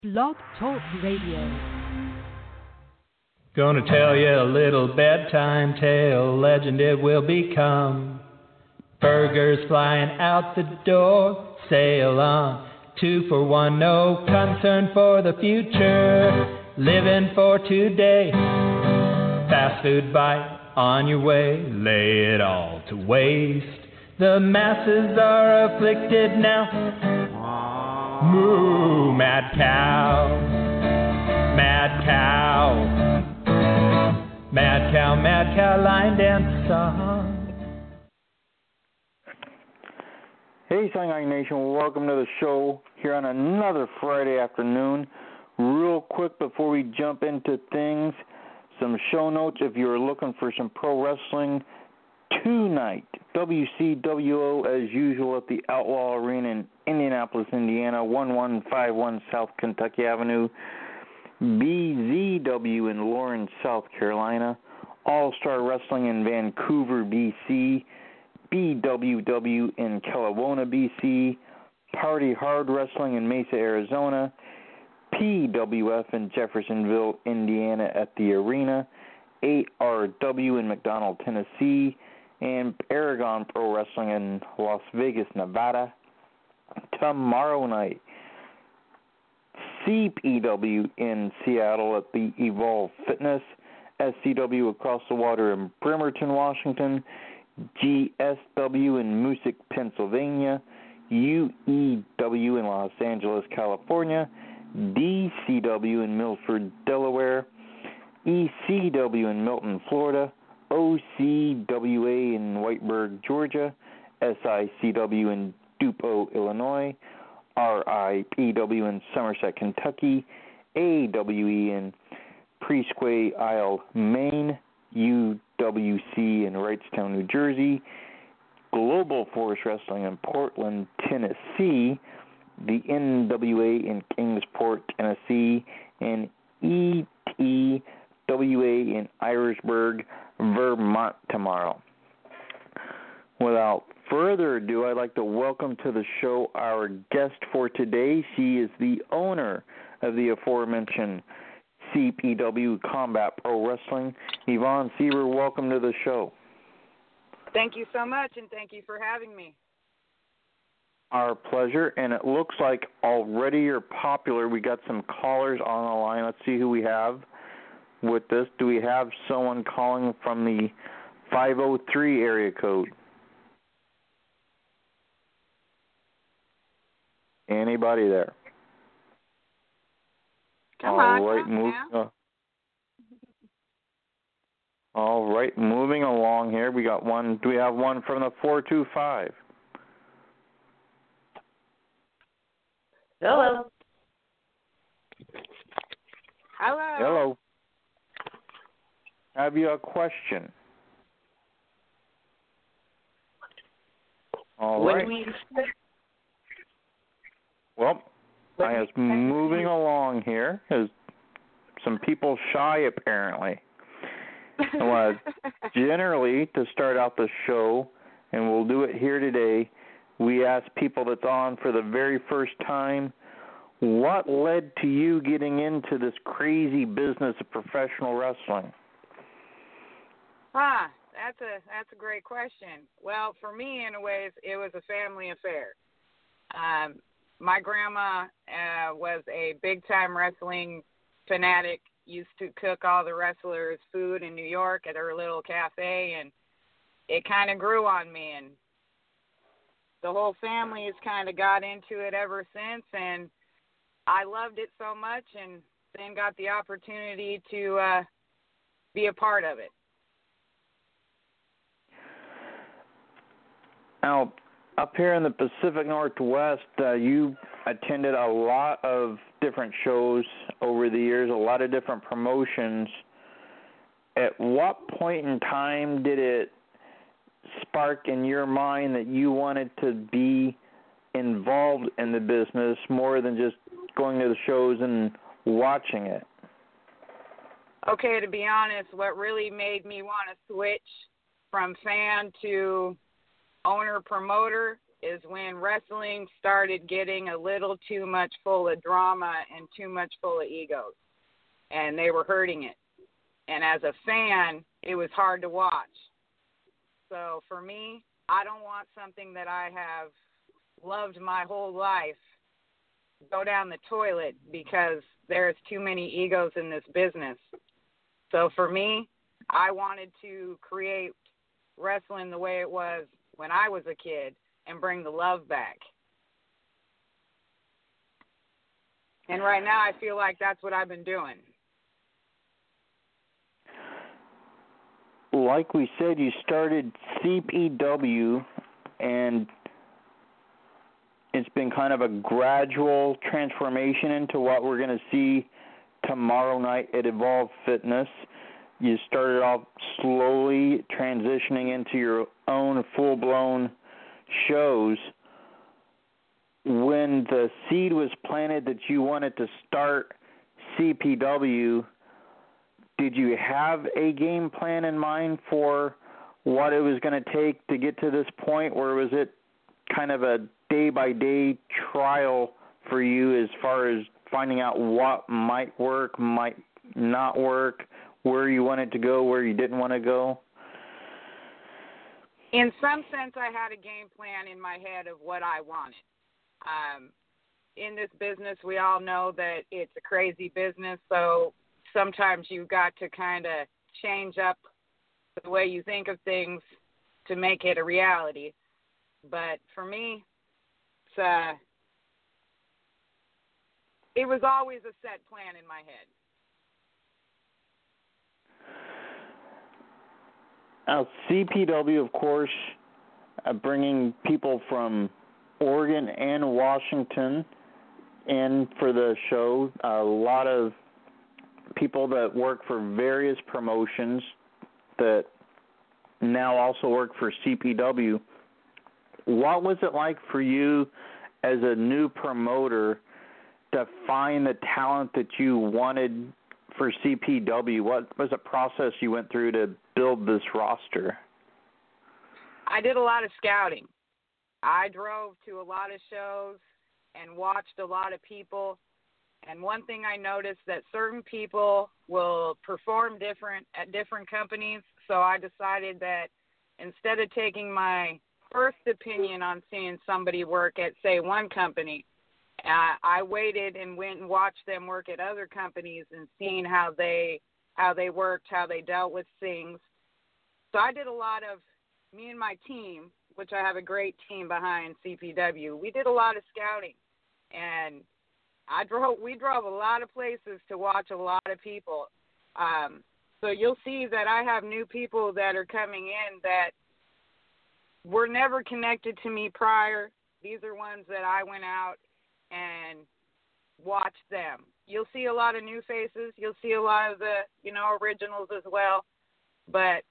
Blog Talk Radio. Gonna tell you a little bedtime tale, legend it will become. Burgers flying out the door, sail on. 2 for 1, no concern for the future. Living for today, fast food bite on your way, lay it all to waste. The masses are afflicted now. Moo, mad cow, mad cow, mad cow, mad cow, line dance song. Hey, Songwriting Nation, welcome to the show here on another Friday afternoon. Real quick before we jump into things, some show notes if you're looking for some pro wrestling tonight. WCWO as usual at the Outlaw Arena in Indianapolis, Indiana, 1151 South Kentucky Avenue. BZW in Lawrence, South Carolina. All-Star Wrestling in Vancouver, BC. BWW in Kelowna, BC. Party Hard Wrestling in Mesa, Arizona. PWF in Jeffersonville, Indiana at the arena. ARW in McDonald, Tennessee. And Aragon Pro Wrestling in Las Vegas, Nevada. Tomorrow night, CPW in Seattle at the Evolve Fitness. SCW across the water in Bremerton, Washington. GSW in Moosic, Pennsylvania. UEW in Los Angeles, California. DCW in Milford, Delaware. ECW in Milton, Florida. OCWA in Whiteburg, Georgia. SICW in Dupo, Illinois. RIPW in Somerset, Kentucky. AWE in Presque Isle, Maine. UWC in Wrightstown, New Jersey. Global Force Wrestling in Portland, Tennessee. The NWA in Kingsport, Tennessee. And ETWA in Irishburg, Vermont tomorrow. Without further ado, I'd like to welcome to the show our guest for today. She is the owner of the aforementioned CPW Combat Pro Wrestling. Yvonne Sieber, welcome to the show. Thank you so much, and thank you for having me. Our pleasure, and it looks like already you're popular. We got some callers on the line. Let's see who we have with this. Do we have someone calling from the 503 area code? Anybody there? Come on. All right, moving along here. We got one. Do we have one from the 425? Hello. Hello. Hello. Have you a question? All right. Well, I was moving along here. There's some people shy, apparently. Generally, to start out the show, and we'll do it here today, we ask people that's on for the very first time, what led to you getting into this crazy business of professional wrestling? That's a great question. Well, for me, in a way, it was a family affair. My grandma was a big-time wrestling fanatic, used to cook all the wrestlers' food in New York at her little cafe, and it kind of grew on me, and the whole family has kind of got into it ever since, and I loved it so much, and then got the opportunity to be a part of it. Now, up here in the Pacific Northwest, you attended a lot of different shows over the years, a lot of different promotions. At what point in time did it spark in your mind that you wanted to be involved in the business more than just going to the shows and watching it? Okay, to be honest, what really made me want to switch from fan to owner promoter is when wrestling started getting a little too much full of drama and too much full of egos, and they were hurting it. And as a fan, it was hard to watch. So for me, I don't want something that I have loved my whole life go down the toilet because there's too many egos in this business. So for me, I wanted to create wrestling the way it was when I was a kid and bring the love back. And right now I feel like that's what I've been doing. Like we said, you started CPW, and it's been kind of a gradual transformation into what we're going to see tomorrow night at Evolve Fitness. You started off slowly transitioning into your own full-blown shows. When the seed was planted that you wanted to start CPW, did you have a game plan in mind for what it was going to take to get to this point, or was it kind of a day-by-day trial for you as far as finding out what might work, might not work, where you wanted to go, where you didn't want to go? In some sense, I had a game plan in my head of what I wanted. In this business, we all know that it's a crazy business, so sometimes you've got to kind of change up the way you think of things to make it a reality. But for me, it was always a set plan in my head. Now, CPW, of course, bringing people from Oregon and Washington in for the show. A lot of people that work for various promotions that now also work for CPW. What was it like for you as a new promoter to find the talent that you wanted for CPW? What was the process you went through to build this roster? I did a lot of scouting. I drove to a lot of shows and watched a lot of people. And one thing I noticed that certain people will perform different at different companies. So I decided that instead of taking my first opinion on seeing somebody work at, say, one company, I waited and went and watched them work at other companies and seeing how they worked, how they dealt with things. So I did a lot of, me and my team, which I have a great team behind CPW, we did a lot of scouting. And we drove a lot of places to watch a lot of people. So you'll see that I have new people that are coming in that were never connected to me prior. These are ones that I went out and watched them. You'll see a lot of new faces. You'll see a lot of the, originals as well. But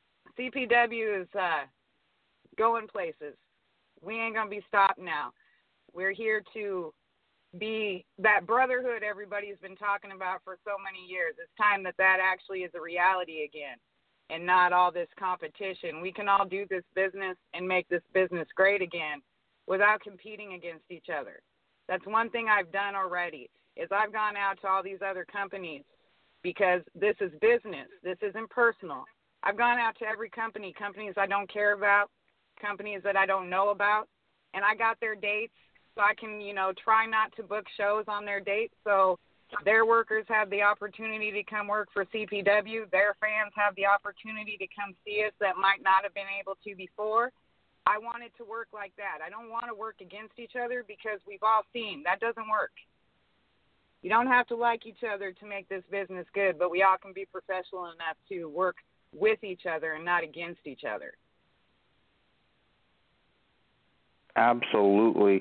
CPW is going places. We ain't going to be stopped now. We're here to be that brotherhood everybody's been talking about for so many years. It's time that actually is a reality again and not all this competition. We can all do this business and make this business great again without competing against each other. That's one thing I've done already is I've gone out to all these other companies because this is business. This isn't personal. I've gone out to every companies I don't care about, companies that I don't know about, and I got their dates so I can, try not to book shows on their dates so their workers have the opportunity to come work for CPW. Their fans have the opportunity to come see us that might not have been able to before. I want it to work like that. I don't want to work against each other because we've all seen that doesn't work. You don't have to like each other to make this business good, but we all can be professional enough to work with each other and not against each other. Absolutely.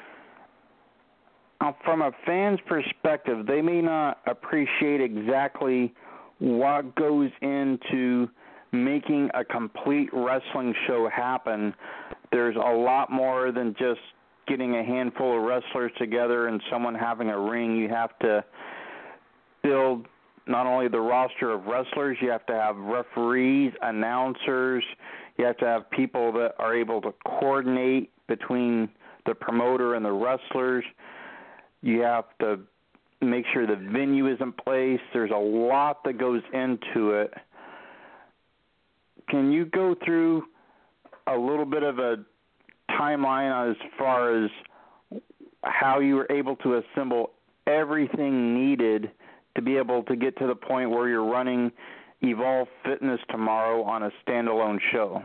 Now, from a fan's perspective, they may not appreciate exactly what goes into making a complete wrestling show happen. There's a lot more than just getting a handful of wrestlers together and someone having a ring. You have to build not only the roster of wrestlers, you have to have referees, announcers, You have to have people that are able to coordinate between the promoter and the wrestlers. You have to make sure the venue is in place. There's a lot that goes into it. Can you go through a little bit of a timeline as far as how you were able to assemble everything needed to be able to get to the point where you're running Evolve Fitness tomorrow on a standalone show?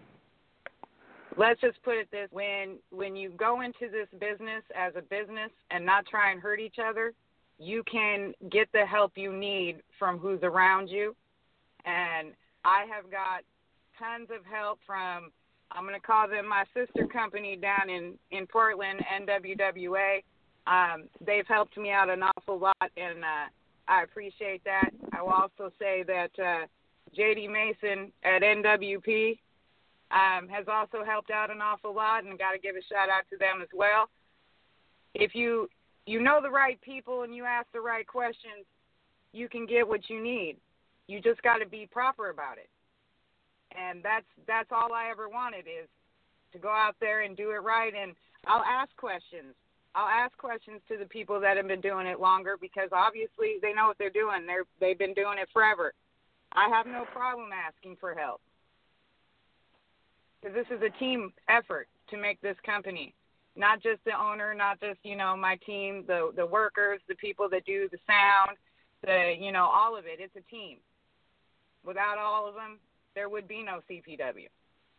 Let's just put it this: when you go into this business as a business and not try and hurt each other, you can get the help you need from who's around you. And I have got tons of help from, I'm going to call them my sister company down in Portland, NWWA. They've helped me out an awful lot, and I appreciate that. I will also say that J.D. Mason at NWP has also helped out an awful lot, and got to give a shout-out to them as well. If you know the right people and you ask the right questions, you can get what you need. You just got to be proper about it. And that's all I ever wanted, is to go out there and do it right. And I'll ask questions. I'll ask questions to the people that have been doing it longer, because obviously they know what they're doing. They've been doing it forever. I have no problem asking for help, because this is a team effort to make this company. Not just the owner, not just, my team, the workers, the people that do the sound, all of it. It's a team. Without all of them, there would be no CPW.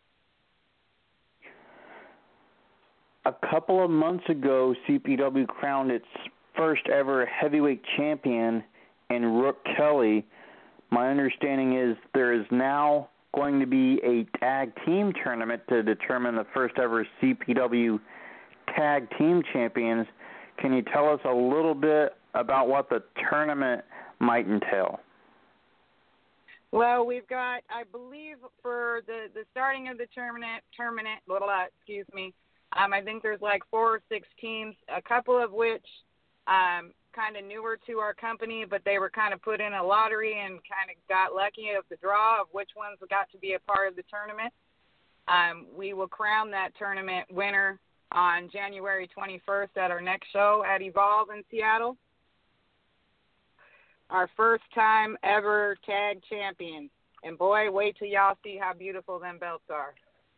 A couple of months ago, CPW crowned its first ever heavyweight champion in Rook Kelly. My understanding is there is now going to be a tag team tournament to determine the first ever CPW tag team champions. Can you tell us a little bit about what the tournament might entail? Well, we've got, I believe, for the starting of the tournament, I think there's like 4 or 6 teams, a couple of which kind of newer to our company, but they were kind of put in a lottery and kind of got lucky of the draw of which ones got to be a part of the tournament. We will crown that tournament winner on January 21st at our next show at Evolve in Seattle. Our first time ever tag champions. And boy, wait till y'all see how beautiful them belts are.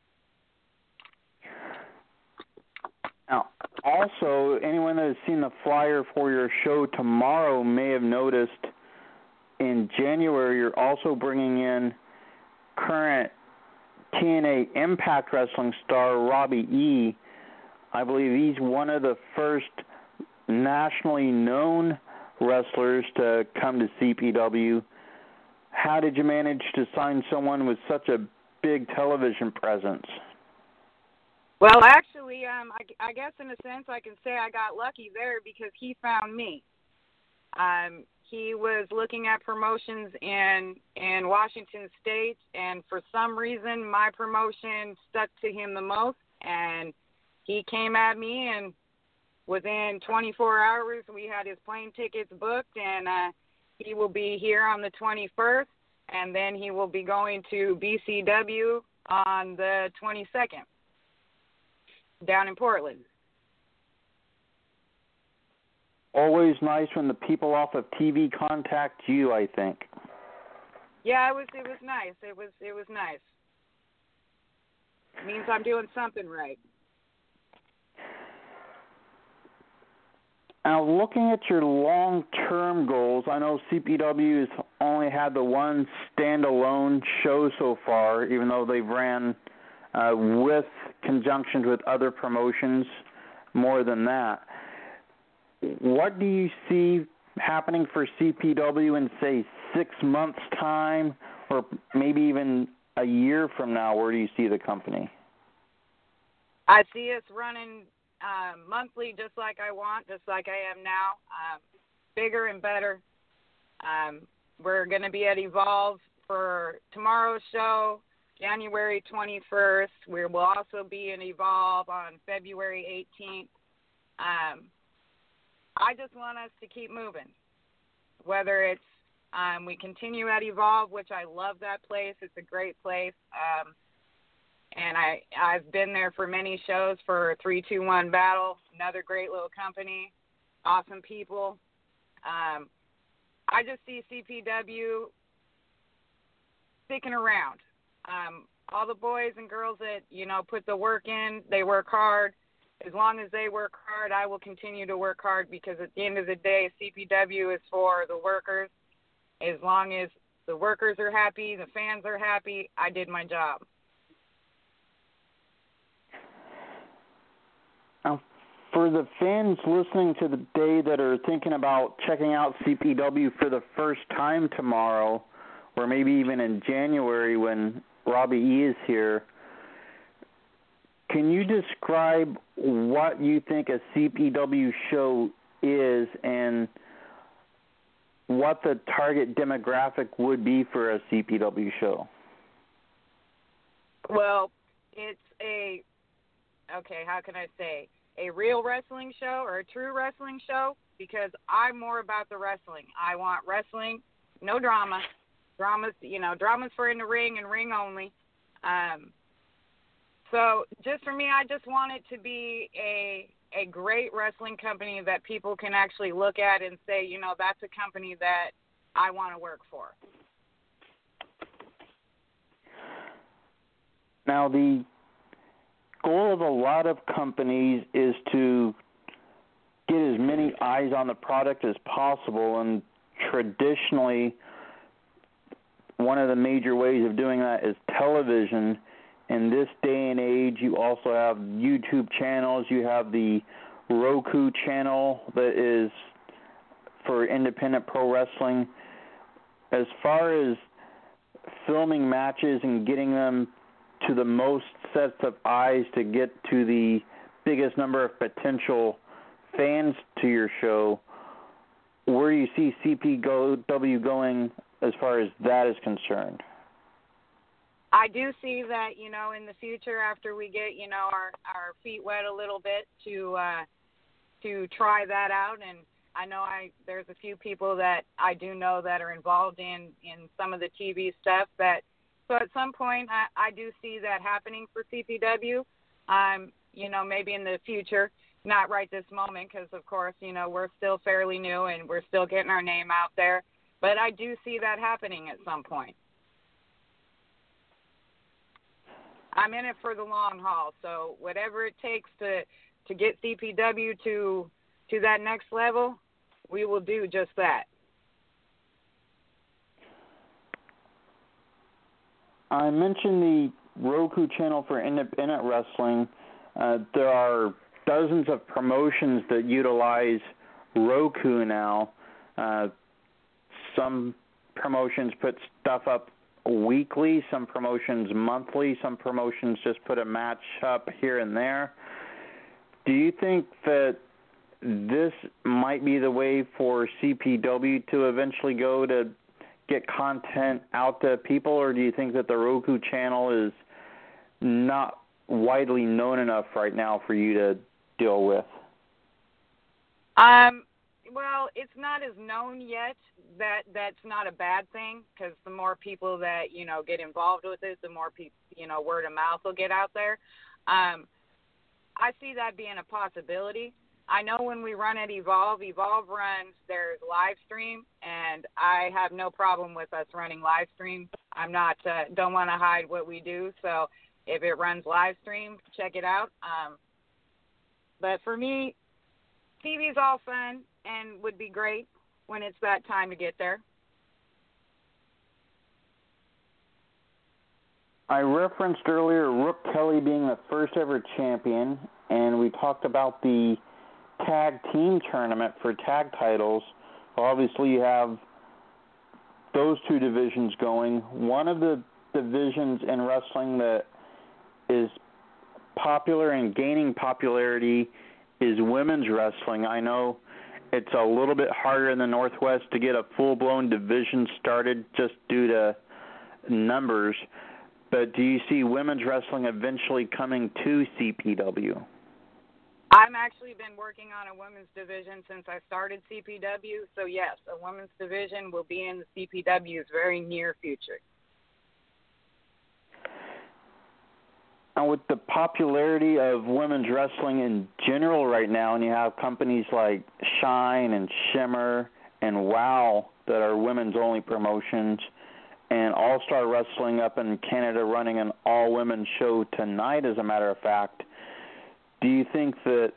Now, also, anyone that has seen the flyer for your show tomorrow may have noticed in January you're also bringing in current TNA Impact Wrestling star Robbie E. I believe he's one of the first nationally known wrestlers to come to CPW. How did you manage to sign someone with such a big television presence? Well, actually, I guess in a sense I can say I got lucky there, because he found me. He was looking at promotions in Washington State, and for some reason my promotion stuck to him the most, and he came at me, and within 24 hours we had his plane tickets booked, and he will be here on the 21st, and then he will be going to BCW on the 22nd down in Portland. Always nice when the people off of TV contact you, I think. Yeah, it was nice. It was nice. It means I'm doing something right. Now, looking at your long-term goals, I know CPW has only had the one standalone show so far, even though they've ran with conjunctions with other promotions more than that. What do you see happening for CPW in, say, 6 months' time, or maybe even a year from now? Where do you see the company? I see us running monthly, just like I want, just like I am now, bigger and better. We're going to be at Evolve for tomorrow's show, January 21st. We will also be in Evolve on February 18th. I just want us to keep moving, whether it's we continue at Evolve, which I love that place. It's a great place. And I've been there for many shows for 3-2-1 Battle, another great little company, awesome people. I just see CPW sticking around. All the boys and girls that, put the work in, they work hard. As long as they work hard, I will continue to work hard, because at the end of the day, CPW is for the workers. As long as the workers are happy, the fans are happy, I did my job. Now, for the fans listening to the day that are thinking about checking out CPW for the first time tomorrow, or maybe even in January when Robbie E. is here, can you describe what you think a CPW show is and what the target demographic would be for a CPW show? Well, it's how can I say, a real wrestling show or a true wrestling show, because I'm more about the wrestling. I want wrestling, no drama. Drama's for in the ring and ring only. So just for me, I just want it to be a great wrestling company that people can actually look at and say, that's a company that I want to work for. Now, the goal of a lot of companies is to get as many eyes on the product as possible, and traditionally, one of the major ways of doing that is television. In this day and age, you also have YouTube channels. You have the Roku channel that is for independent pro wrestling. As far as filming matches and getting them to the most sets of eyes to get to the biggest number of potential fans to your show, where do you see CPW going as far as that is concerned? I do see that, in the future, after we get, our feet wet a little bit to try that out. And I know there's a few people that I do know that are involved in some of the TV stuff so at some point I do see that happening for CPW, maybe in the future, not right this moment, because of course, we're still fairly new and we're still getting our name out there, but I do see that happening at some point. I'm in it for the long haul, so whatever it takes to get CPW to that next level, we will do just that. I mentioned the Roku channel for independent wrestling. There are dozens of promotions that utilize Roku now. Some promotions put stuff up weekly, some promotions monthly, some promotions just put a match up here and there. Do you think that this might be the way for CPW to eventually go to get content out to people, or do you think that the Roku channel is not widely known enough right now for you to deal with? Well, it's not as known yet. That's not a bad thing, because the more people that, get involved with it, the more people, word of mouth will get out there. I see that being a possibility. I know when we run at Evolve runs their live stream, and I have no problem with us running live stream. I'm not, don't want to hide what we do, so if it runs live stream, check it out. But for me, TV's all fun and would be great when it's that time to get there. I referenced earlier Rook Kelly being the first ever champion, and we talked about the tag team tournament for tag titles. Obviously, you have those two divisions going. One of the divisions in wrestling that is popular and gaining popularity is women's wrestling. I know it's a little bit harder in the Northwest to get a full-blown division started just due to numbers, but do you see women's wrestling eventually coming to CPW? I've actually been working on a women's division since I started CPW, so yes, a women's division will be in the CPW's very near future. And with the popularity of women's wrestling in general right now, and you have companies like Shine and Shimmer and WOW that are women's only promotions, and All Star Wrestling up in Canada running an all-women show tonight, as a matter of fact, do you think that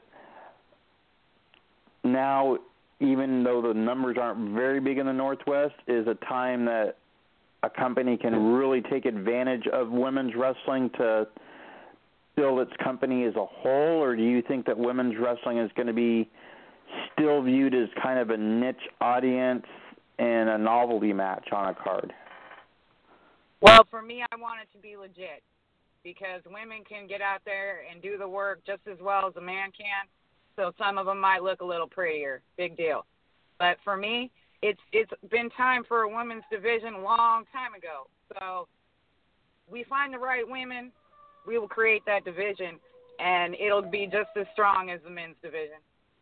now, even though the numbers aren't very big in the Northwest, is a time that a company can really take advantage of women's wrestling to build its company as a whole, or do you think that women's wrestling is going to be still viewed as kind of a niche audience and a novelty match on a card? Well, for me, I want it to be legit because women can get out there and do the work just as well as a man can. So some of them might look a little prettier. Big deal. But for me, it's been time for a women's division a long time ago. So we find the right women, we will create that division, and it'll be just as strong as the men's division.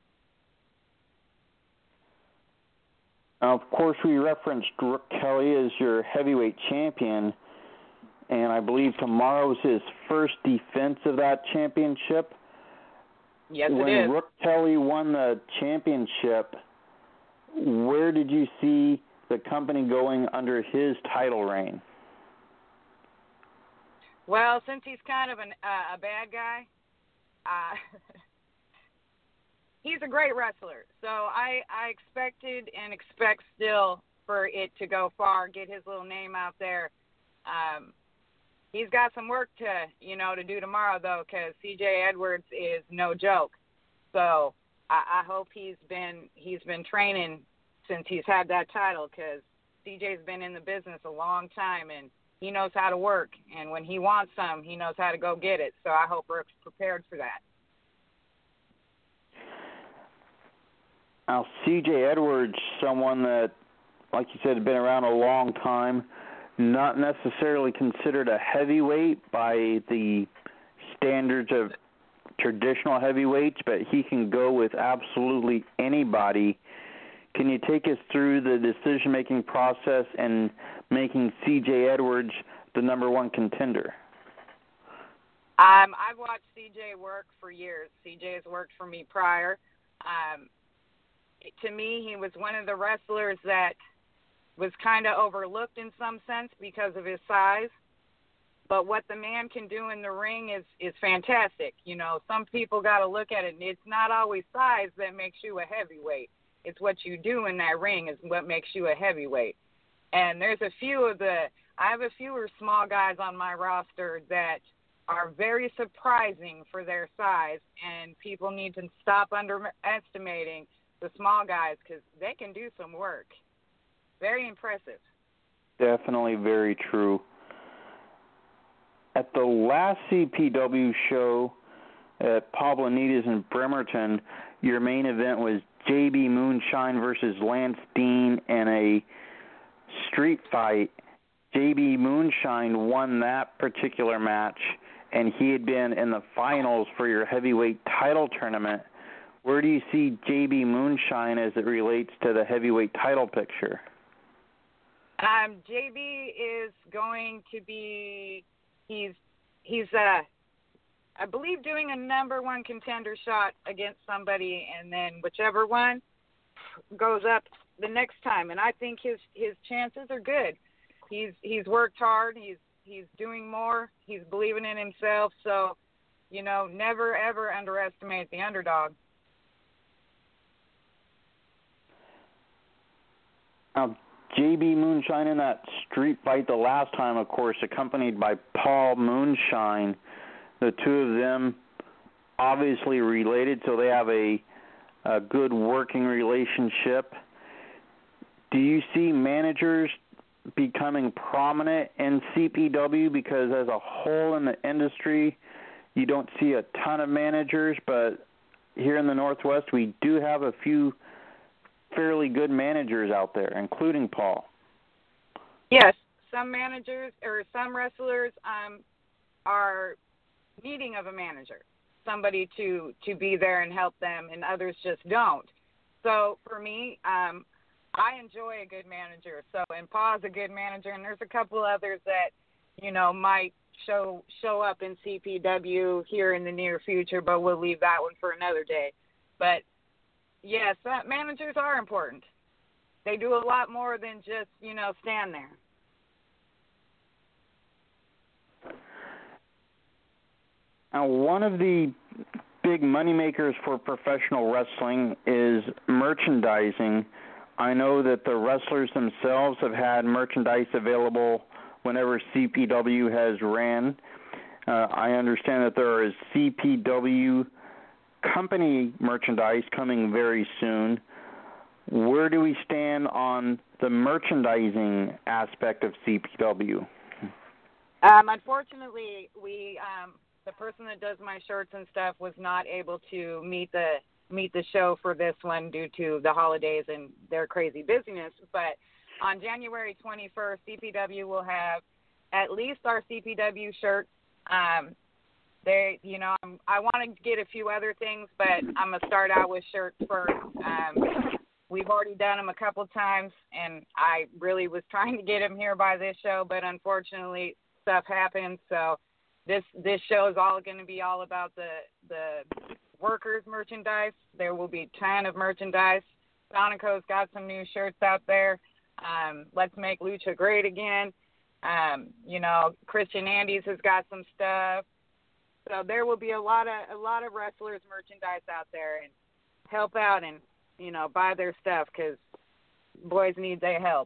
Of course, we referenced Brooke Kelly as your heavyweight champion, and I believe tomorrow's his first defense of that championship. Yes, it is. When Brooke Kelly won the championship, where did you see the company going under his title reign? Well, since he's kind of a bad guy, he's a great wrestler. So I expected and expect still for it to go far, get his little name out there. He's got some work to do tomorrow, though, because C.J. Edwards is no joke. So I hope he's been training since he's had that title, because C.J.'s been in the business a long time, and he knows how to work, and when he wants some, he knows how to go get it. So I hope Brooke's prepared for that. Now, C.J. Edwards, someone that, like you said, has been around a long time, not necessarily considered a heavyweight by the standards of traditional heavyweights, but he can go with absolutely anybody. Can you take us through the decision-making process and making C.J. Edwards the number one contender? I've watched C.J. work for years. C.J. has worked for me prior. To me, he was one of the wrestlers that was kind of overlooked in some sense because of his size. But what the man can do in the ring is fantastic. You know, some people got to look at it, and it's not always size that makes you a heavyweight. It's what you do in that ring is what makes you a heavyweight. And I have a few small guys on my roster that are very surprising for their size, and people need to stop underestimating the small guys because they can do some work. Very impressive. Definitely very true. At the last CPW show at Pablo Nidas in Bremerton, your main event was JB Moonshine versus Lance Dean in a street fight. JB Moonshine won that particular match, and he had been in the finals for your heavyweight title tournament. Where do you see JB Moonshine as it relates to the heavyweight title picture? JB is going to be, he's I believe doing a number one contender shot against somebody, and then whichever one goes up the next time. And I think his chances are good. He's worked hard. He's doing more. He's believing in himself. So, never ever underestimate the underdog. JB Moonshine in that street fight the last time, of course, accompanied by Paul Moonshine. The two of them obviously related, so they have a good working relationship. Do you see managers becoming prominent in CPW? Because as a whole in the industry, you don't see a ton of managers, but here in the Northwest, we do have a few fairly good managers out there, including Paul. Yes, some managers or some wrestlers are needing of a manager, somebody to be there and help them, and others just don't. So for me, I enjoy a good manager. So, and Paul's a good manager, and there's a couple others that, might show up in CPW here in the near future, but we'll leave that one for another day. But yes, managers are important. They do a lot more than just, stand there. Now, one of the big moneymakers for professional wrestling is merchandising. I know that the wrestlers themselves have had merchandise available whenever CPW has ran. I understand that there is CPW company merchandise coming very soon. Where do we stand on the merchandising aspect of CPW? Unfortunately, the person that does my shirts and stuff was not able to meet the show for this one due to the holidays and their crazy busyness. But on January 21st, CPW will have at least our CPW shirts. I want to get a few other things, but I'm going to start out with shirts first. We've already done them a couple times, and I really was trying to get them here by this show, but unfortunately stuff happened. So this show is all going to be all about the workers' merchandise. There will be a ton of merchandise. Sonico's got some new shirts out there. Let's Make Lucha Great Again. Christian Andes has got some stuff. So there will be a lot of wrestlers' merchandise out there, and help out and buy their stuff because boys need their help.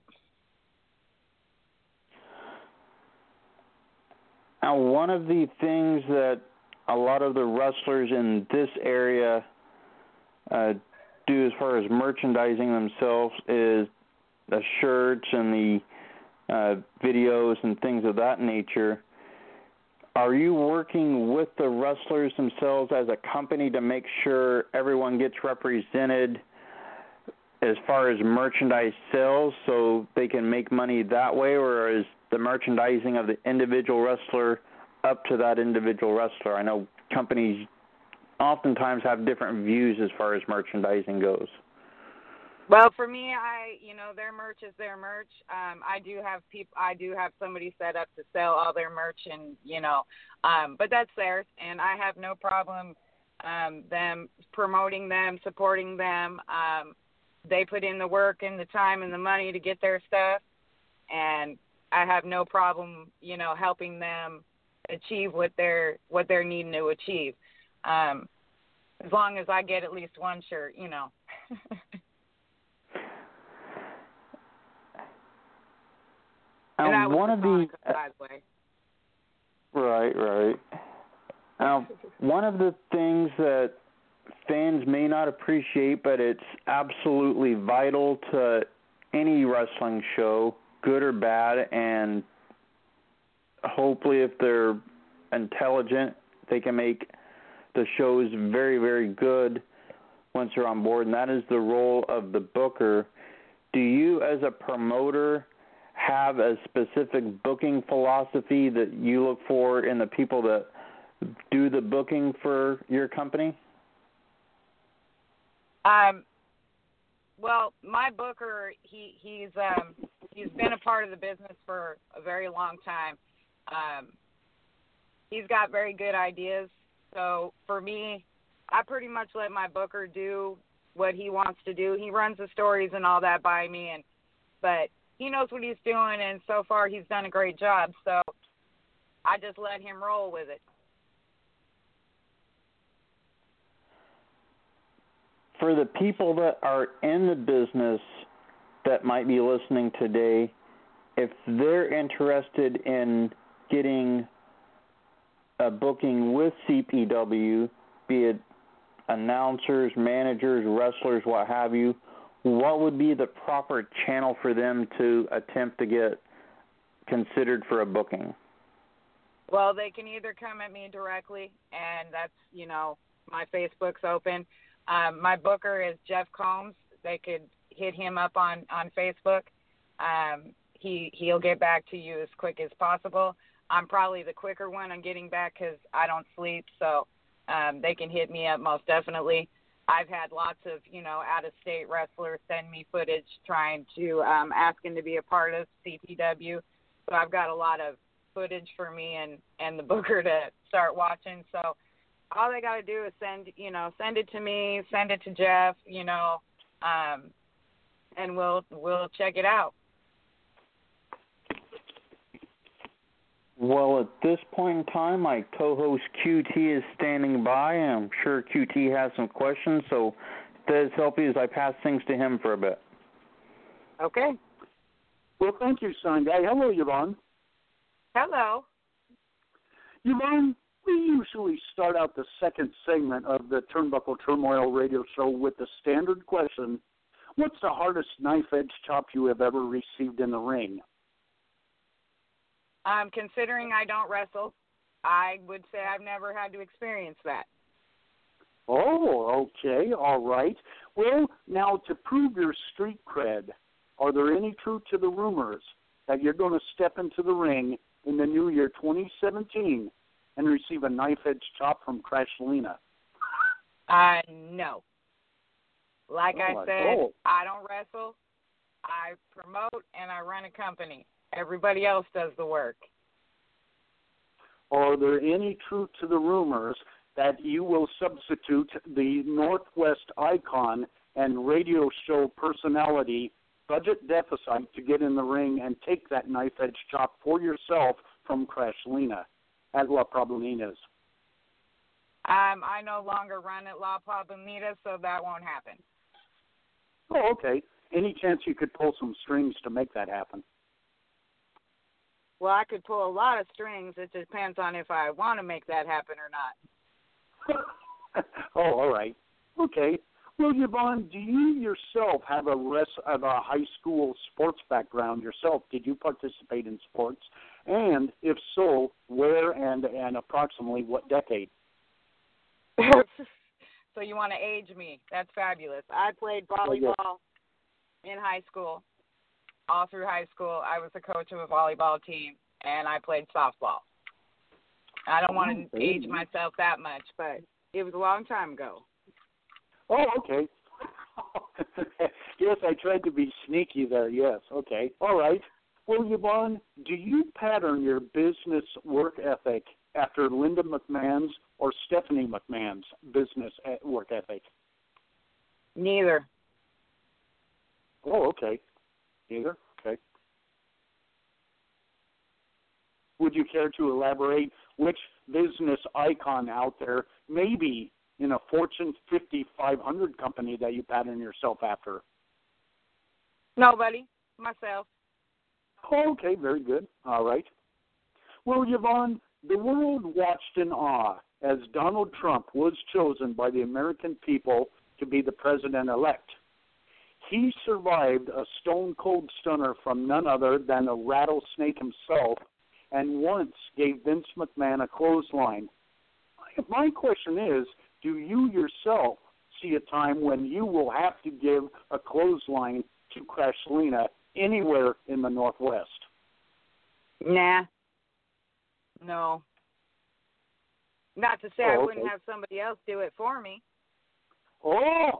Now, one of the things that a lot of the wrestlers in this area do as far as merchandising themselves is the shirts and the videos and things of that nature. Are you working with the wrestlers themselves as a company to make sure everyone gets represented as far as merchandise sales so they can make money that way, or is the merchandising of the individual wrestler up to that individual wrestler? I know companies oftentimes have different views as far as merchandising goes. Well, for me, their merch is their merch. I do have somebody set up to sell all their merch, and but that's theirs, and I have no problem them promoting them, supporting them. They put in the work and the time and the money to get their stuff, and I have no problem, helping them achieve what they're needing to achieve. As long as I get at least one shirt, And one of the right. Now, one of the things that fans may not appreciate, but it's absolutely vital to any wrestling show, good or bad, and hopefully if they're intelligent, they can make the shows very, very good once they're on board, and that is the role of the booker. Do you, as a promoter, have a specific booking philosophy that you look for in the people that do the booking for your company? Well, my booker, he's been a part of the business for a very long time. He's got very good ideas. So for me, I pretty much let my booker do what he wants to do. He runs the stories and all that by me, but he knows what he's doing, and so far he's done a great job. So I just let him roll with it. For the people that are in the business that might be listening today, if they're interested in getting a booking with CPW, be it announcers, managers, wrestlers, what have you, what would be the proper channel for them to attempt to get considered for a booking? Well, they can either come at me directly, and that's, my Facebook's open. My booker is Jeff Combs. They could hit him up on Facebook. He'll get back to you as quick as possible. I'm probably the quicker one on getting back because I don't sleep, so they can hit me up most definitely. I've had lots of, out-of-state wrestlers send me footage trying to asking to be a part of CPW. So I've got a lot of footage for me and the booker to start watching. So all they got to do is send it to me, send it to Jeff, and we'll check it out. Well, at this point in time, my co-host QT is standing by, and I'm sure QT has some questions, so does help you as I pass things to him for a bit. Okay. Well, thank you, Sunday. Hello, Yvonne. Hello. Yvonne, we usually start out the second segment of the Turnbuckle Turmoil radio show with the standard question, what's the hardest knife-edge chop you have ever received in the ring? Considering I don't wrestle, I would say I've never had to experience that. Oh, okay, all right. Well, now to prove your street cred, are there any truth to the rumors that you're going to step into the ring in the new year 2017 and receive a knife-edge chop from Crashlina? No. Like I said, I don't wrestle. I promote and I run a company. Everybody else does the work. Are there any truth to the rumors that you will substitute the Northwest icon and radio show personality Budget Deficit to get in the ring and take that knife-edge chop for yourself from Crashlina at La Problemitas? I no longer run at La Problemitas, so that won't happen. Oh, okay. Any chance you could pull some strings to make that happen? Well, I could pull a lot of strings. It depends on if I want to make that happen or not. Oh, all right. Okay. Well, Yvonne, do you yourself have a high school sports background yourself? Did you participate in sports? And if so, where and approximately what decade? So you want to age me. That's fabulous. I played volleyball in high school. All through high school, I was the coach of a volleyball team, and I played softball. I don't want to age myself that much, but it was a long time ago. Oh, okay. Yes, I tried to be sneaky there, yes. Okay, all right. Well, Yvonne, do you pattern your business work ethic after Linda McMahon's or Stephanie McMahon's business work ethic? Neither. Oh, okay. Neither? Okay. Would you care to elaborate which business icon out there, maybe in a Fortune 50, 500 company that you pattern yourself after? Nobody. Myself. Oh, okay, very good. All right. Well, Yvonne, the world watched in awe as Donald Trump was chosen by the American people to be the president-elect. He survived a stone-cold stunner from none other than a rattlesnake himself and once gave Vince McMahon a clothesline. My question is, do you yourself see a time when you will have to give a clothesline to Crashlina anywhere in the Northwest? Nah. No. Not to say I wouldn't have somebody else do it for me. Oh!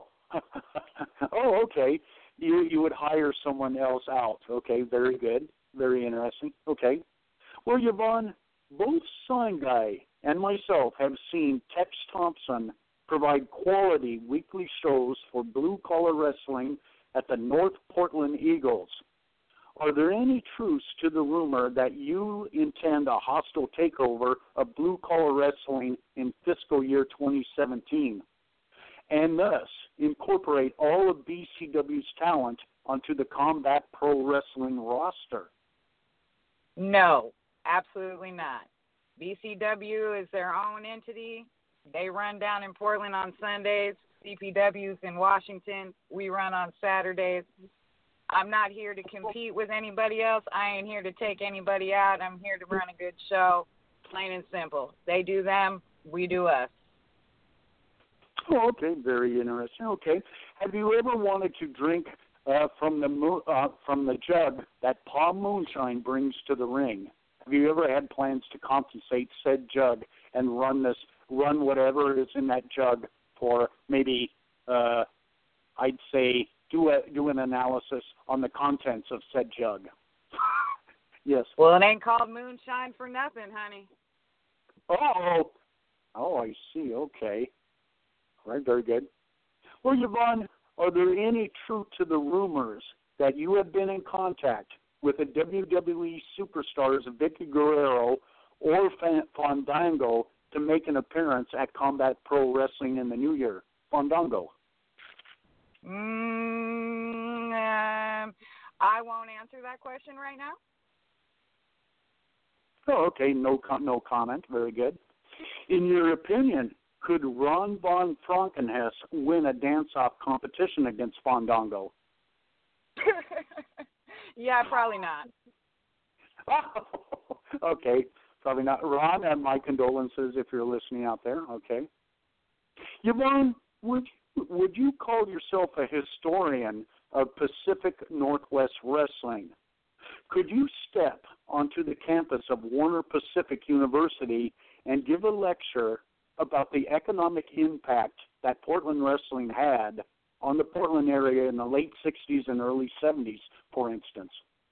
Oh, okay. You would hire someone else out. Okay, very good. Very interesting. Okay. Well, Yvonne, both Sign Guy and myself have seen Tex Thompson provide quality weekly shows for blue-collar wrestling at the North Portland Eagles. Are there any truths to the rumor that you intend a hostile takeover of blue-collar wrestling in fiscal year 2017? And thus incorporate all of BCW's talent onto the Combat Pro Wrestling roster? No, absolutely not. BCW is their own entity. They run down in Portland on Sundays. CPW's in Washington. We run on Saturdays. I'm not here to compete with anybody else. I ain't here to take anybody out. I'm here to run a good show, plain and simple. They do them, we do us. Oh, okay, very interesting. Okay, have you ever wanted to drink from the jug that Palm Moonshine brings to the ring? Have you ever had plans to compensate said jug and run whatever is in that jug for maybe, I'd say, do an analysis on the contents of said jug? Yes. Well, it ain't called moonshine for nothing, honey. Oh, I see. Okay. All right, very good. Well, Yvonne, are there any truth to the rumors that you have been in contact with the WWE superstars Vicky Guerrero or Fandango to make an appearance at Combat Pro Wrestling in the new year? Fandango. I won't answer that question right now. Oh, okay. No comment. Very good. In your opinion, could Ron Von Frankenhess win a dance-off competition against Fandango? Yeah, probably not. Okay, probably not. Ron, and my condolences if you're listening out there. Okay. Yvonne, would you call yourself a historian of Pacific Northwest Wrestling? Could you step onto the campus of Warner Pacific University and give a lecture about the economic impact that Portland wrestling had on the Portland area in the late 60s and early 70s, for instance?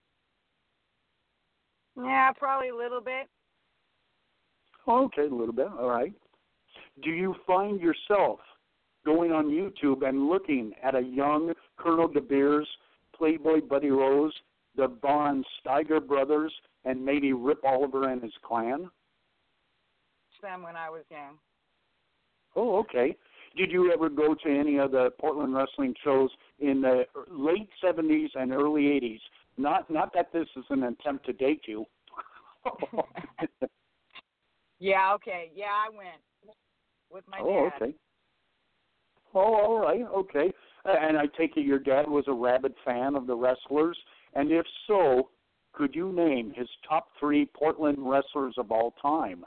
Yeah, probably a little bit. Okay, a little bit. All right. Do you find yourself going on YouTube and looking at a young Colonel De Beers, Playboy Buddy Rose, the Von Steiger brothers, and maybe Rip Oliver and his clan? Them when I was young. Oh, okay. Did you ever go to any of the Portland wrestling shows in the late 70s and early 80s? Not that this is an attempt to date you. Yeah, okay. Yeah, I went with my dad. Oh, okay. Oh, all right, okay. And I take it your dad was a rabid fan of the wrestlers, and if so, could you name his top 3 Portland wrestlers of all time?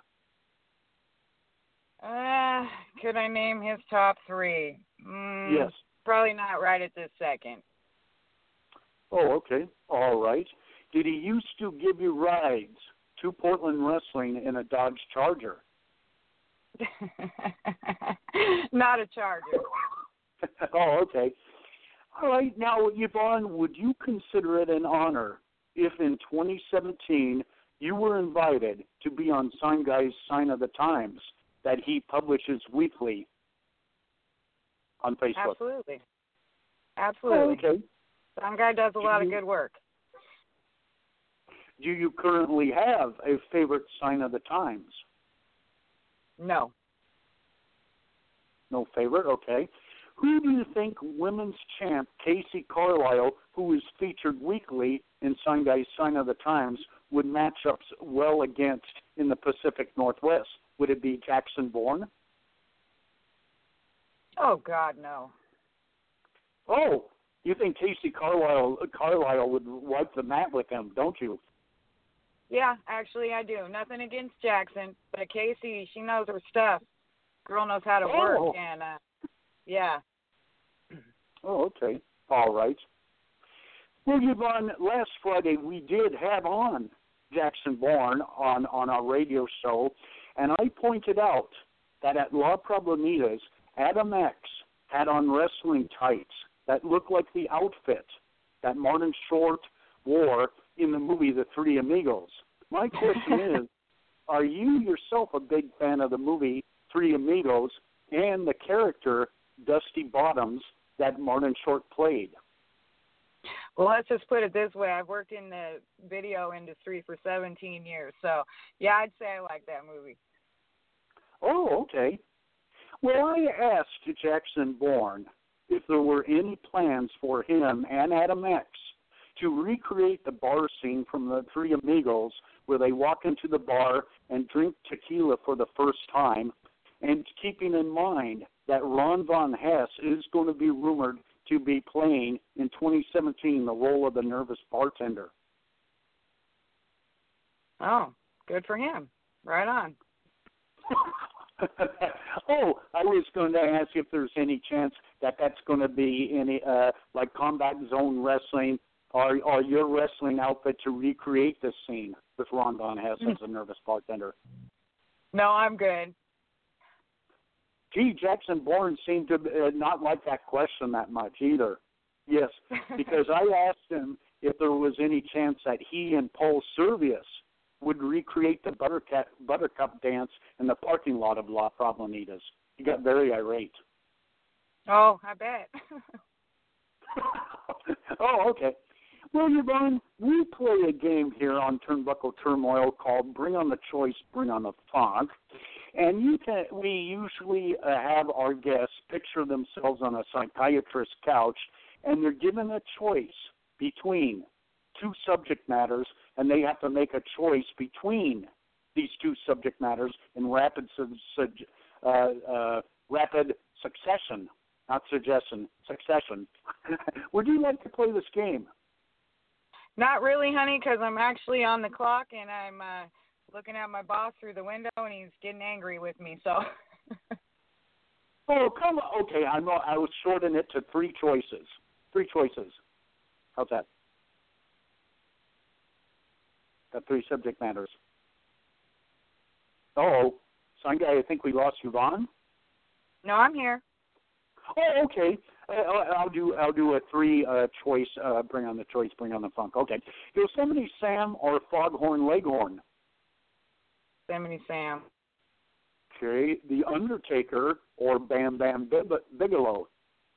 Could I name his top 3? Yes. Probably not right at this second. Oh, okay. All right. Did he used to give you rides to Portland wrestling in a Dodge Charger? Not a Charger. Oh, okay. All right. Now, Yvonne, would you consider it an honor if in 2017 you were invited to be on Sign Guy's Sign of the Times that he publishes weekly on Facebook? Absolutely. Oh, okay. Some guy does a lot of good work. Do you currently have a favorite Sign of the Times? No. No favorite? Okay. Who do you think women's champ Casey Carlisle, who is featured weekly in Sign Guy's Sign of the Times, would match up well against in the Pacific Northwest? Would it be Jackson Bourne? Oh, God, no. Oh, you think Casey Carlisle would wipe the mat with him, don't you? Yeah, actually I do. Nothing against Jackson, but Casey, she knows her stuff. Girl knows how to work, and, yeah. Oh, okay. All right. Well, Yvonne, last Friday we did have on Jackson Bourne on our radio show, and I pointed out that at La Problemitas, Adam X had on wrestling tights that looked like the outfit that Martin Short wore in the movie The Three Amigos. My question is, are you yourself a big fan of the movie Three Amigos and the character Dusty Bottoms that Martin Short played? Well, let's just put it this way. I've worked in the video industry for 17 years, so, yeah, I'd say I like that movie. Oh, okay. Well, I asked Jackson Bourne if there were any plans for him and Adam X to recreate the bar scene from The Three Amigos where they walk into the bar and drink tequila for the first time, and keeping in mind that Ron Von Hess is going to be rumored to be playing in 2017 the role of the nervous bartender. Oh, good for him. Right on. Oh, I was going to ask if there's any chance that that's going to be any like Combat Zone Wrestling or your wrestling outfit to recreate this scene with Ron Von Hess as a nervous bartender. No, I'm good. Gee, Jackson Bourne seemed to not like that question that much either. Yes, because I asked him if there was any chance that he and Paul Servius would recreate the Buttercup dance in the parking lot of La Problanitas. He got very irate. Oh, I bet. Oh, okay. Well, Yvonne, we play a game here on Turnbuckle Turmoil called Bring on the Choice, Bring on the Funk. And we usually have our guests picture themselves on a psychiatrist's couch, and they're given a choice between two subject matters, and they have to make a choice between these two subject matters in rapid succession. Not suggestion, succession. Would you like to play this game? Not really, honey, because I'm actually on the clock and I'm looking at my boss through the window and he's getting angry with me. So. Oh, come on. Okay, I was shortening it to three choices. Three choices. How's that? Got three subject matters. Oh, Sign Guy, I think we lost Yvonne. No, I'm here. Oh, okay. I'll do a three choice. Bring on the choice. Bring on the funk. Okay. Yosemite Sam or Foghorn Leghorn? Yosemite Sam. Okay. The Undertaker or Bam Bam Bigelow?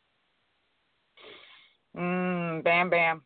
Bam Bam.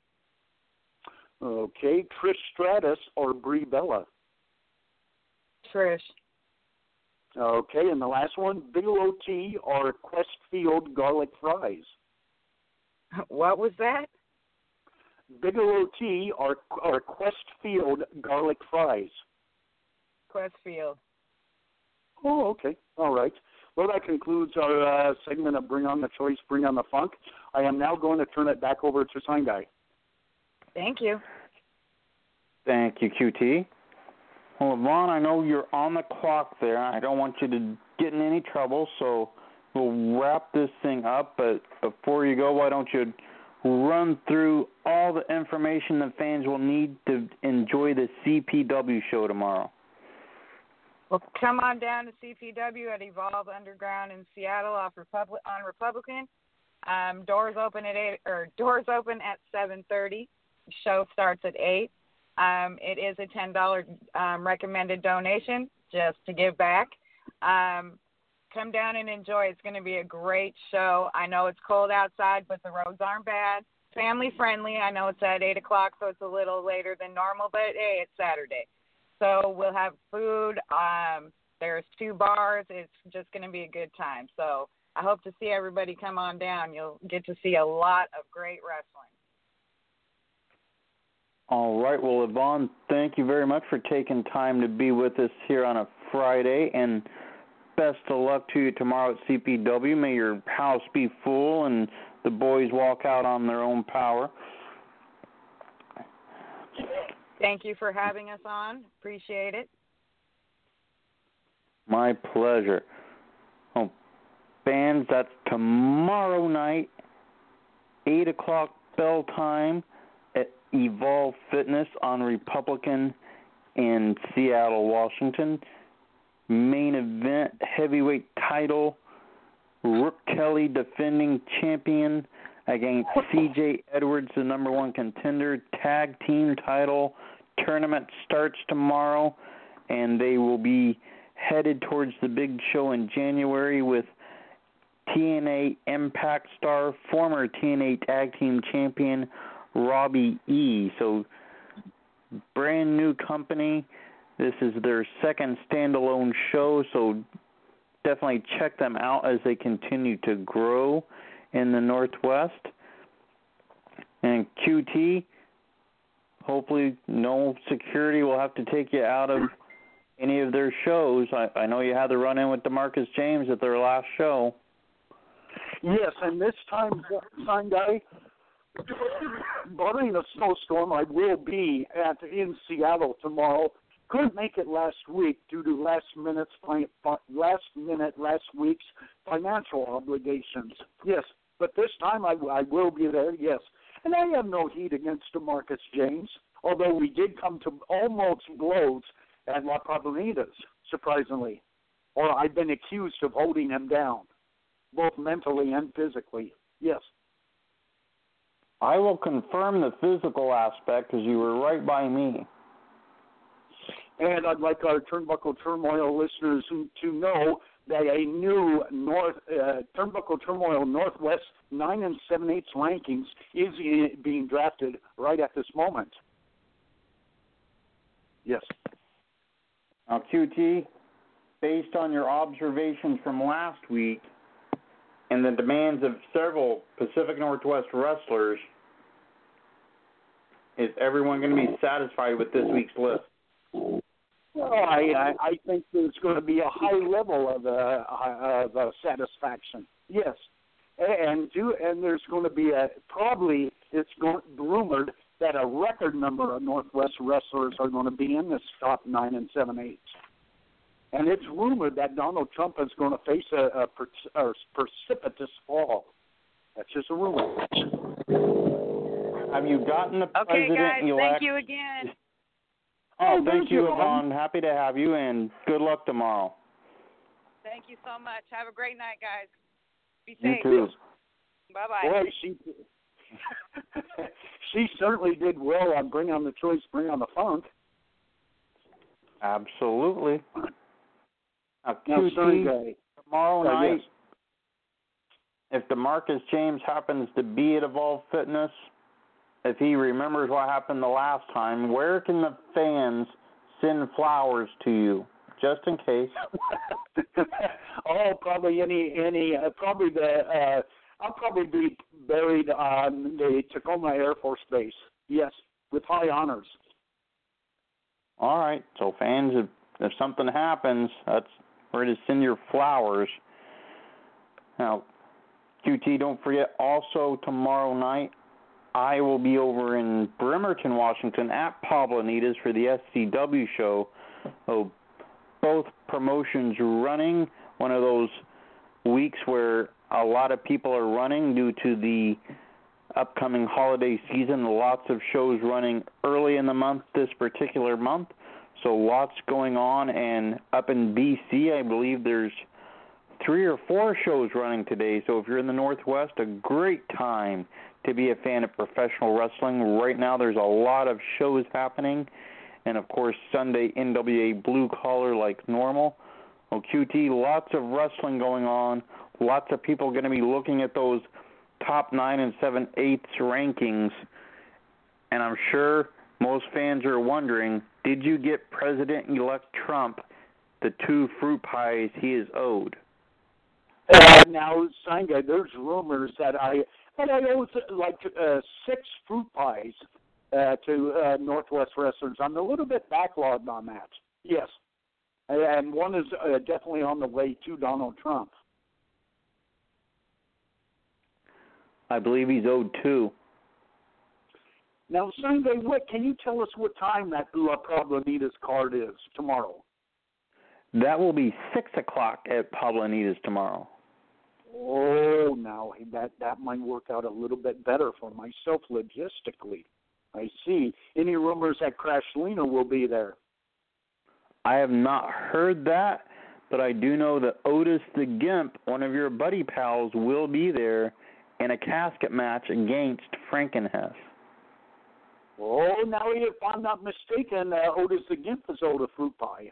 Okay. Trish Stratus or Brie Bella? Trish. Okay, and the last one, Bigelow Tea or Questfield garlic fries? What was that? Bigelow Tea or Questfield garlic fries? Questfield. Oh, okay. All right. Well, that concludes our segment of Bring on the Choice, Bring on the Funk. I am now going to turn it back over to Sign Guy. Thank you. Thank you, QT. Well, Ron, I know you're on the clock there. I don't want you to get in any trouble, so we'll wrap this thing up. But before you go, why don't you run through all the information that fans will need to enjoy the CPW show tomorrow? Well, come on down to CPW at Evolve Underground in Seattle on Republican. Doors open at 7:30. Show starts at 8. It is a $10 recommended donation just to give back. Come down and enjoy. It's going to be a great show. I know it's cold outside, but the roads aren't bad. Family friendly. I know it's at 8 o'clock, so it's a little later than normal, but hey, it's Saturday. So we'll have food. There's 2 bars. It's just going to be a good time. So I hope to see everybody come on down. You'll get to see a lot of great wrestling. All right. Well, Yvonne, thank you very much for taking time to be with us here on a Friday, and best of luck to you tomorrow at CPW. May your house be full and the boys walk out on their own power. Thank you for having us on. Appreciate it. My pleasure. Oh, fans, that's tomorrow night, 8 o'clock bell time at Evolve Fitness on Republican in Seattle, Washington. Main event, heavyweight title, Rook Kelly defending champion against CJ Edwards, the number 1 contender. Tag team title tournament starts tomorrow, and they will be headed towards the big show in January with TNA Impact star, former TNA Tag Team Champion Robbie E. So, brand new company. This is their second standalone show, so definitely check them out as they continue to grow in the Northwest. And QT, hopefully no security will have to take you out of any of their shows. I know you had to run in with DeMarcus James at their last show. Yes, and this time, Sign Guy, barring a snowstorm, I will be in Seattle tomorrow. Couldn't make it last week due to last week's financial obligations. Yes, but this time I will be there, yes. And I have no heat against DeMarcus James, although we did come to almost blows at La Problanitas, surprisingly. Or I've been accused of holding him down, both mentally and physically. Yes. I will confirm the physical aspect because you were right by me. And I'd like our Turnbuckle Turmoil listeners to know that a new Turnbuckle Turmoil Northwest 9 7/8 rankings is being drafted right at this moment. Yes. Now, QT, based on your observations from last week and the demands of several Pacific Northwest wrestlers, is everyone going to be satisfied with this week's list? Well, I think there's going to be a high level of satisfaction. Yes, and there's going to be rumored that a record number of Northwest wrestlers are going to be in this top 9 7/8. And it's rumored that Donald Trump is going to face a precipitous fall. That's just a rumor. Have you gotten the Okay, guys, president-elect? thank you again. Oh, thank you, Yvonne. Happy to have you, and good luck tomorrow. Thank you so much. Have a great night, guys. Be You safe. too. Bye-bye. Boy, she certainly did well on Bring On the Choice, Bring On the Funk. Absolutely. Now, Now, QT, Sunday. tomorrow night, Yes. if DeMarcus James happens to be at Evolve Fitness, if he remembers what happened the last time, where can the fans send flowers to you, just in case? Oh, probably I'll probably be buried on the Tacoma Air Force Base. Yes, with high honors. All right. So fans, if something happens, that's where to send your flowers. Now, QT, don't forget also tomorrow night, I will be over in Bremerton, Washington at Pablo Anita's for the SCW show. So both promotions running, one of those weeks where a lot of people are running due to the upcoming holiday season. Lots of shows running early in the month, this particular month. So lots going on. And up in BC, I believe there's 3 or 4 shows running today. So if you're in the Northwest, a great time to be a fan of professional wrestling. Right now there's a lot of shows happening. And, of course, Sunday NWA Blue Collar like normal. Well, QT, lots of wrestling going on. Lots of people going to be looking at those top 9 7/8 rankings. And I'm sure most fans are wondering, did you get President-elect Trump the 2 fruit pies he is owed? Now, Sanga, there's rumors that I owe like 6 fruit pies to Northwest wrestlers. I'm a little bit backlogged on that. Yes. And one is definitely on the way to Donald Trump. I believe he's owed 2. Now, Sunday, can you tell us what time that La Pablo Anita's card is tomorrow? That will be 6 o'clock at Pablo Anita's tomorrow. Oh, now that might work out a little bit better for myself logistically. I see. Any rumors that Crash Lena will be there? I have not heard that, but I do know that Otis the Gimp, one of your buddy pals, will be there in a casket match against Frankenhess. Oh, now if I'm not mistaken, Otis the Gimp is owed a fruit pie.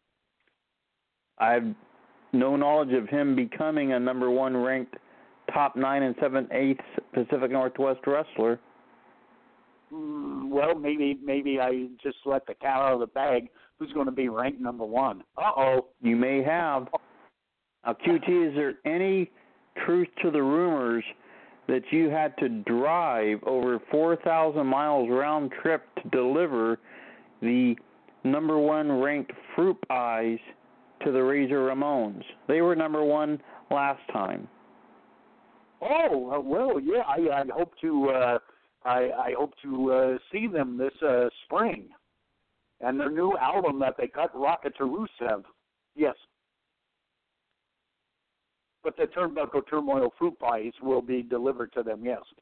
I have no knowledge of him becoming a number 1 ranked top 9 7/8 Pacific Northwest wrestler. Well, maybe I just let the cat out of the bag. Who's going to be ranked number 1? Uh-oh. You may have. Now, QT, is there any truth to the rumors that you had to drive over 4,000 miles round trip to deliver the number 1 ranked fruit pies to the Razor Ramones? They were number 1 last time. Oh, well, yeah. I hope to. I hope to see them this spring, and their new album that they cut, Rocket to Rusev. Yes. But the Turnbuckle Turmoil fruit pies will be delivered to them, yes.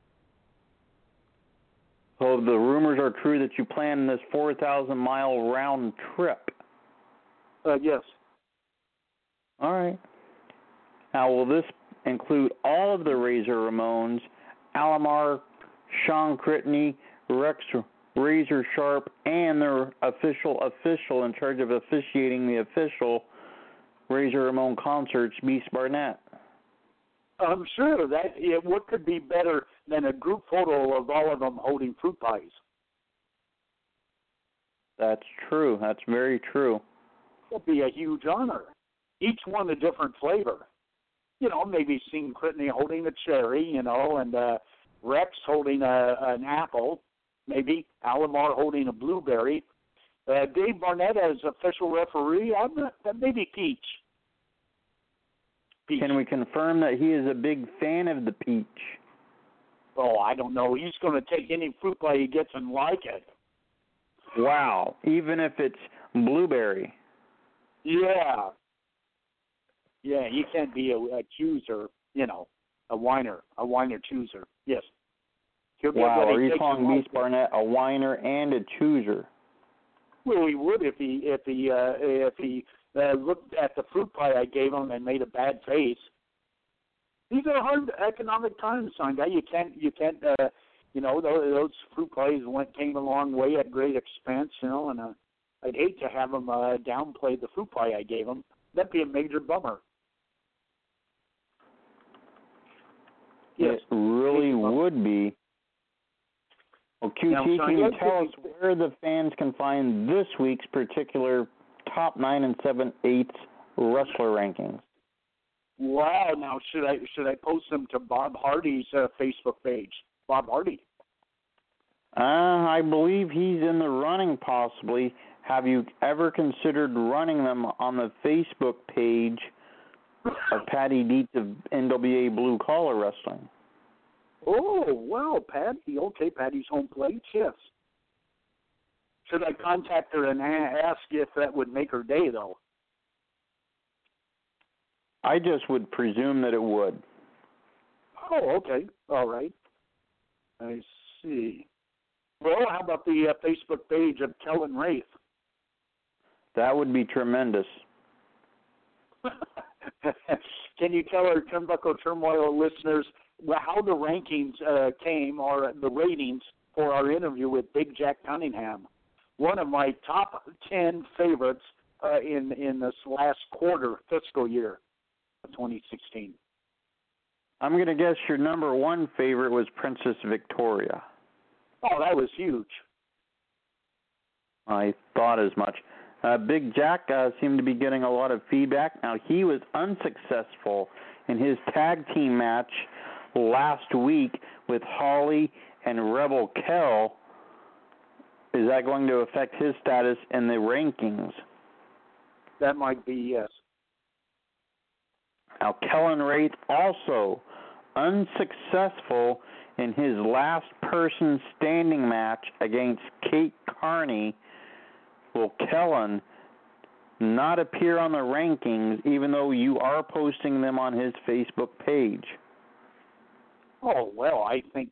So the rumors are true that you plan this 4,000-mile round trip. Yes. All right. Now, will this include all of the Razor Ramones, Alomar, Sean Critney, Rex Razor Sharp, and their official in charge of officiating the official Razor Ramon concerts, Beast Barnett. I'm sure what could be better than a group photo of all of them holding fruit pies? That's true. That's very true. It'd be a huge honor. Each one a different flavor. Maybe seeing Critney holding a cherry, and Rex holding an apple, maybe Alomar holding a blueberry. Dave Barnett as official referee, maybe peach. Can we confirm that he is a big fan of the peach? Oh, I don't know. He's going to take any fruit pie he gets and like it. Wow. Even if it's blueberry. Yeah. Yeah, he can't be a chooser, a whiner chooser. Yes. Wow, are you calling Beast Barnett a whiner and a chooser? Well, he would if he looked at the fruit pie I gave him and made a bad face. These are hard economic times, son. Guy. You can't. Those fruit pies came a long way at great expense, and I'd hate to have him downplay the fruit pie I gave him. That'd be a major bummer. Yes. It really would be. Well, QT, can you tell us where the fans can find this week's particular top 9 and 7/8 wrestler rankings? Wow! Now, should I post them to Bob Hardy's Facebook page? Bob Hardy. I believe he's in the running, possibly. Have you ever considered running them on the Facebook page of Patty Dietz of NWA Blue Collar Wrestling? Oh, wow, Patty. Okay, Patty's home plate, yes. Should I contact her and ask if that would make her day, though? I just would presume that it would. Oh, okay. All right. I see. Well, how about the Facebook page of Kellen Wraith? That would be tremendous. Can you tell our Turnbuckle Turmoil listeners how the rankings came, or the ratings for our interview with Big Jack Cunningham? One of my top 10 favorites in this last fiscal year of 2016. I'm going to guess your number one favorite was Princess Victoria. Oh, that was huge. I thought as much. Big Jack seemed to be getting a lot of feedback. Now, he was unsuccessful in his tag team match last week with Holly and Rebel Kell. Is that going to affect his status in the rankings? That might be, yes. Now, Kellen Wraith also unsuccessful in his last person standing match against Kate Carney. Will Kellen not appear on the rankings even though you are posting them on his Facebook page? Oh, well, I think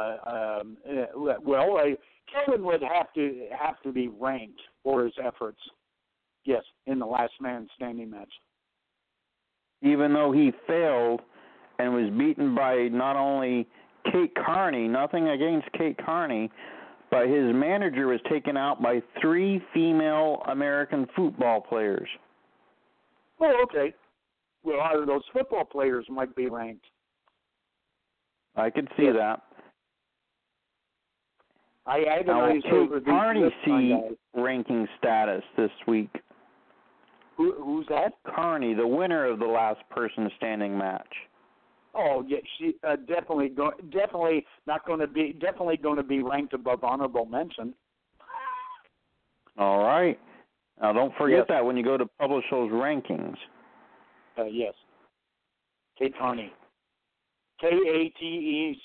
Kevin would have to be ranked for his efforts. Yes, in the last man standing match. Even though he failed and was beaten by not only Kate Carney, nothing against Kate Carney, but his manager was taken out by 3 female American football players. Oh, okay. Well, those football players might be ranked. I could see that. I agonize over Kate Carney see guys. ranking status this week. Who's that? Carney, the winner of the last person standing match. Oh, yeah, she definitely going to be ranked above honorable mention. All right. Now, don't forget that when you go to publish those rankings. Yes. Kate Carney. Kateecarney,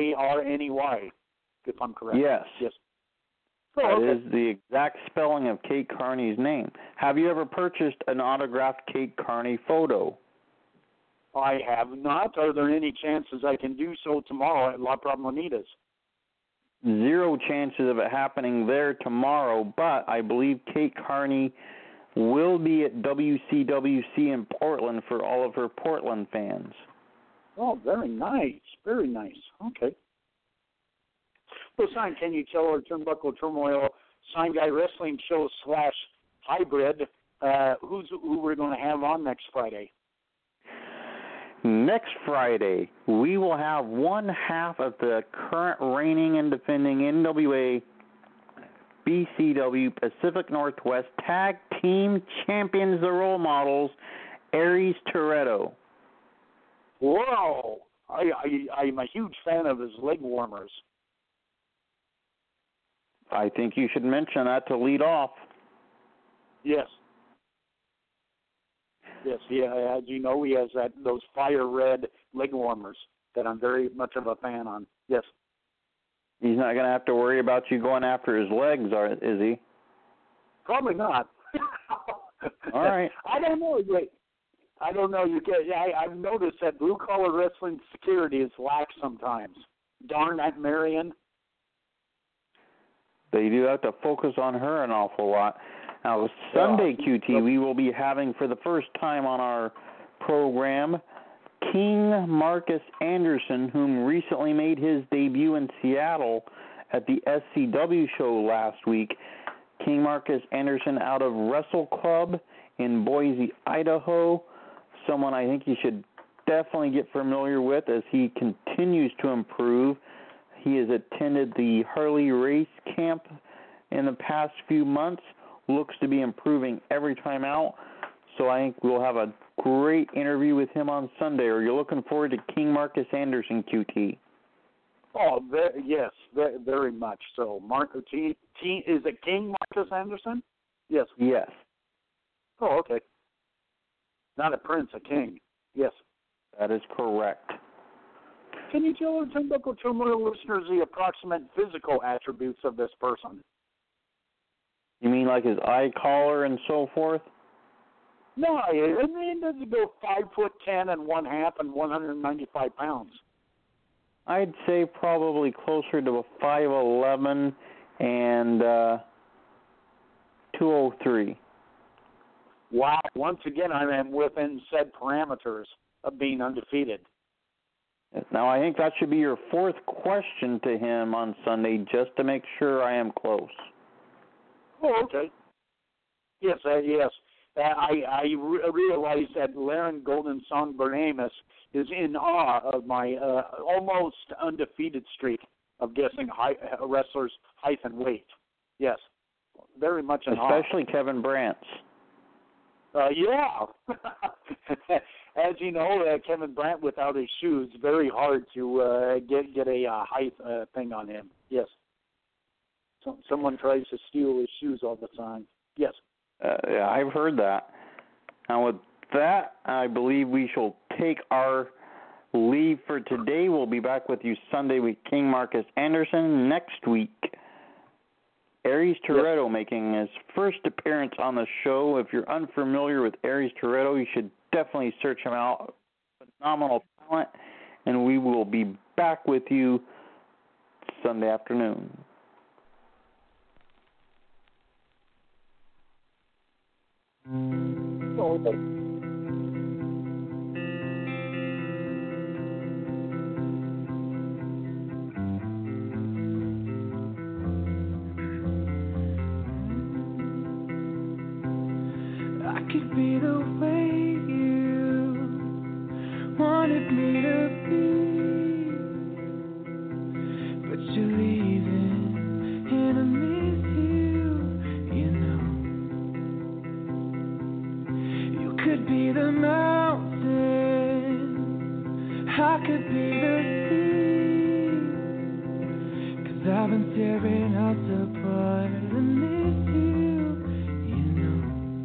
if I'm correct. Yes. Yes. That is the exact spelling of Kate Carney's name. Have you ever purchased an autographed Kate Carney photo? I have not. Are there any chances I can do so tomorrow at La Problemanitas? 0 chances of it happening there tomorrow, but I believe Kate Carney will be at WCWC in Portland for all of her Portland fans. Oh, very nice. Very nice. Okay. Sign Kenny Tiller, Turnbuckle Turmoil, Sign Guy Wrestling Show / hybrid. Who we're going to have on next Friday? Next Friday, we will have one half of the current reigning and defending NWA BCW Pacific Northwest Tag Team Champions, the role models, Aries Toretto. Whoa! I'm a huge fan of his leg warmers. I think you should mention that to lead off. Yes. Yes, as you know, he has those fire red leg warmers that I'm very much of a fan on. Yes. He's not going to have to worry about you going after his legs, is he? Probably not. All right. I don't know. I don't know. I've noticed that blue collar wrestling security is lax sometimes. Darn that Marion. They do have to focus on her an awful lot. Now, Sunday QT, we will be having for the first time on our program King Marcus Anderson, whom recently made his debut in Seattle at the SCW show last week. King Marcus Anderson out of Wrestle Club in Boise, Idaho. Someone I think you should definitely get familiar with as he continues to improve. He has attended the Harley Race Camp in the past few months. Looks to be improving every time out. So I think we'll have a great interview with him on Sunday. Are you looking forward to King Marcus Anderson, QT? Oh, yes, very much so. Is it King Marcus Anderson? Yes. Yes. Oh, okay. Not a prince, a king. Yes. That is correct. Can you tell our Turnbuckle Turmoil listeners the approximate physical attributes of this person? You mean like his eye collar and so forth? No, I mean, does he go 5'10" and 1/2 and 195 pounds? I'd say probably closer to a 5'11" and 203. Wow! Once again, I am within said parameters of being undefeated. Now, I think that should be your fourth question to him on Sunday, just to make sure I am close. Oh, okay. Yes, yes. I realize that Laren Golden Songbird Amos is in awe of my almost undefeated streak of guessing wrestlers' height and weight. Yes, very much in awe. Especially Kevin Brant's. Yeah. As you know, Kevin Brandt without his shoes, very hard to get a height thing on him. Yes. Someone tries to steal his shoes all the time. Yes. Yeah, I've heard that. Now, with that, I believe we shall take our leave for today. We'll be back with you Sunday with King Marcus Anderson. Next week, Aries Toretto making his first appearance on the show. If you're unfamiliar with Aries Toretto, you should definitely search him out. Phenomenal talent. And we will be back with you Sunday afternoon. I could be the way you wanted me to be, but you're leaving and I miss you, you know. You could be the mountain, I could be the sea, 'cause I've been tearing us apart and miss you, you know.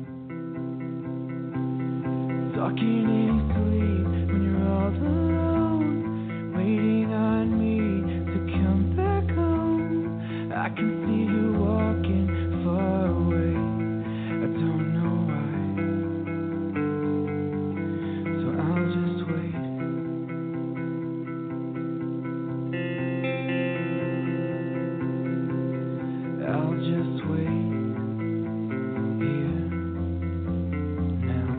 Talking in sleep when you're all alone, waiting on me to come back home. I can see you walking far away, I don't know why, so I'll just wait. I'll just wait here now.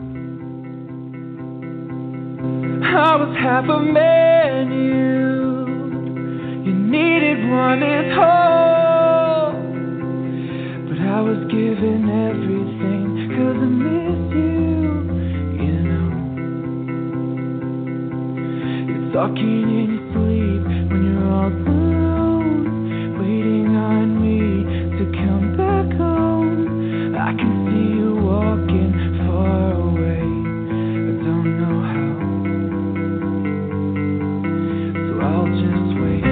I was half a man, you needed one one is whole. But I was given everything 'cause I miss you, you know. You're talking in your sleep when you're all alone, waiting on me to come back home. I can see you walking far away, I don't know how, so I'll just wait.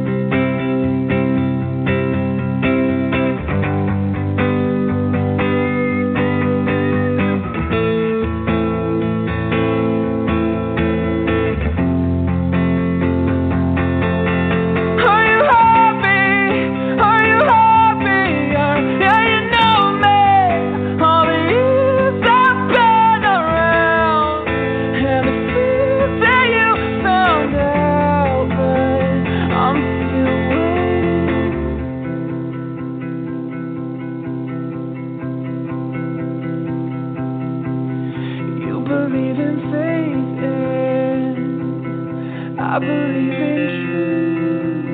I believe in truth,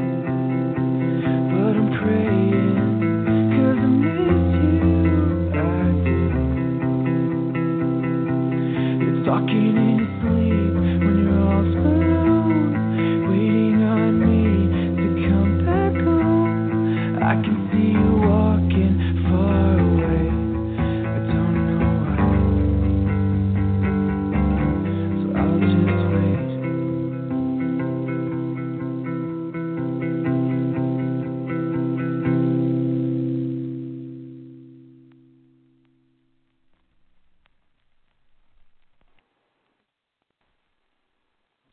but I'm praying 'cause I miss you, I do. You're talking